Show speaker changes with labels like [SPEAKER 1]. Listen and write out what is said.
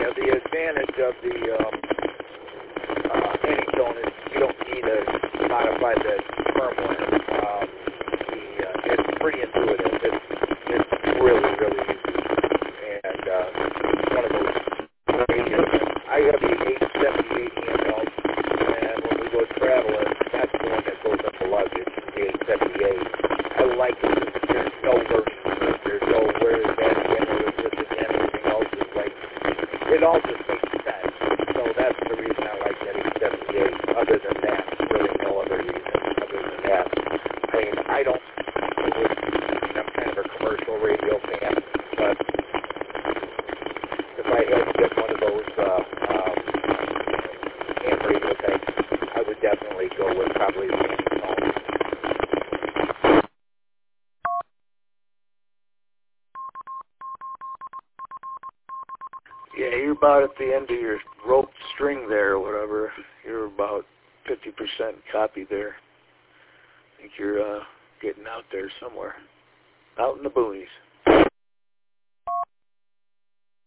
[SPEAKER 1] Yeah, the advantage of the Anytone is you don't need to modify the firmware. It's pretty intuitive. It's really, really easy. And one of those radios. I have the 878 handheld, and when we go traveling, that's the one that goes up the luggage, the 878. I like it. There's no learning curve. There's no where is that again, or is this again, everything else is like, it all just makes sense. So that's the reason I like that 878. Other than that, really no other reason other than that. I mean, I don't, I'm kind of a commercial radio fan, but if I had to get one of those ham radio types, I would definitely go with probably the Anytone. Yeah, you're about at the end of your rope string there or whatever. You're about 50% copy there. I think you're getting out there somewhere. Out in the boonies.